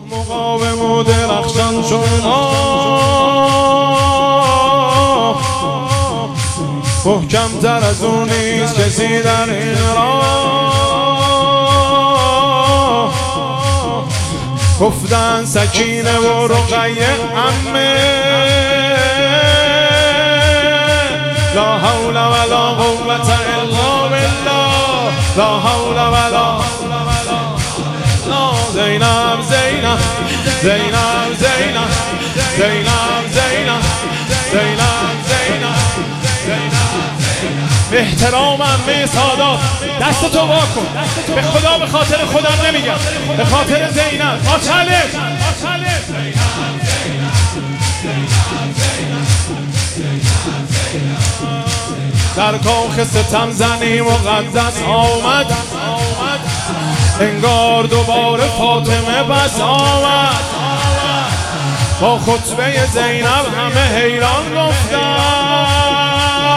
مقاوم و درخشان شما محکم تر از اون نیست کسی در این راه. گفتن سکینه و رقیه عمه لا حول ولا قوة الا بالله لا حول ولا زینب زینب زینب زینب زینب زینب زینب زینب به احترام عمه سادات دست تو وا کن. به خدا به خاطر خودم نمیگم، به خاطر زینب. آچله در کاخ ستم زنی مقدس آمد، انگار دوباره فاطمه بس آمد. با خطبه زینب همه حیران گفتن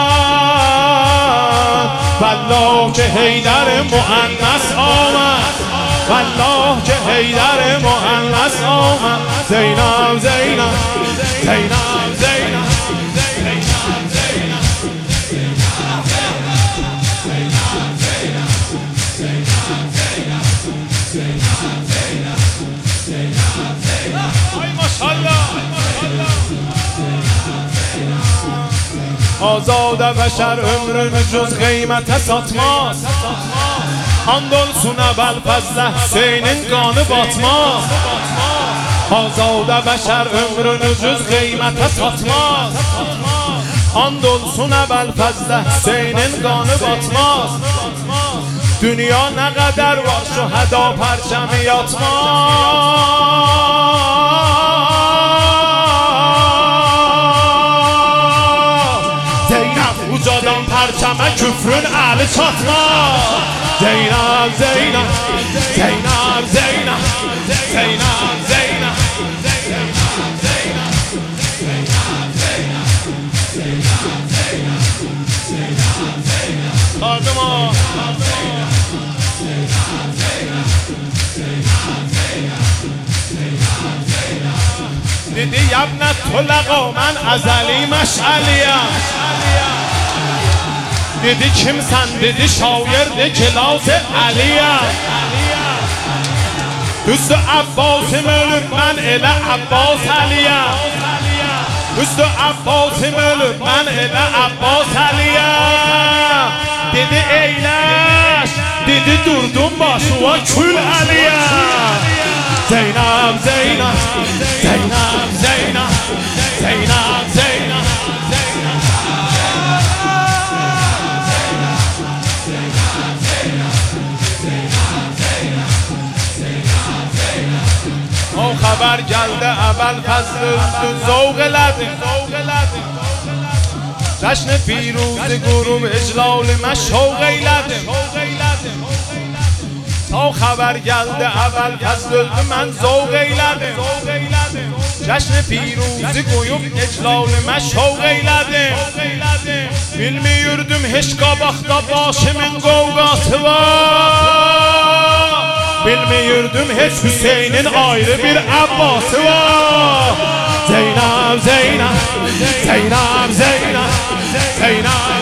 والله که حیدر مؤنث آمد، والله که حیدر مؤنث آمد. زینب زینب زینب زینب آزاد بشر عمر جز قیمت ساتماست. آندل سونه بالفضل حسین گان باتما. آزاد بشر عمر جز قیمت ساتماست. آندل سونه بالفضل حسین گان باتماست. دنیا نقدر با شهدا پرچم یاتما. جادان پرچمه کفرون اهل چاتما. زینب زینب زینب زینب زینب زینب خادما دیدی یبنت طلقا من ازلی مشعلیم. دیدی کیمسن دیدی شاگرد کلاس علیم. دوست عباس ملک من اله عباس علیم. دوست عباس ملک من اله عباس علیم. دیدی ایلش دیدی دردون باشوا کل علیم. زینب زینب زینب زینب زینب زینب او خبر گلده اول فصل تو ذوق لده. جشن پیروز گروه اجلال مشوق ایلده. تا خبر گلده اول فصل من ذوق ایلده. جشن پیروز گروه اجلال مشوق ایلده. Bilmiyordum hiç kabakta başımın kavgası var. Bilmiyordum hiç Hüseyin'in ayrı bir abbası var. Zeynep Zeynep Zeynep Zeynep Zeynep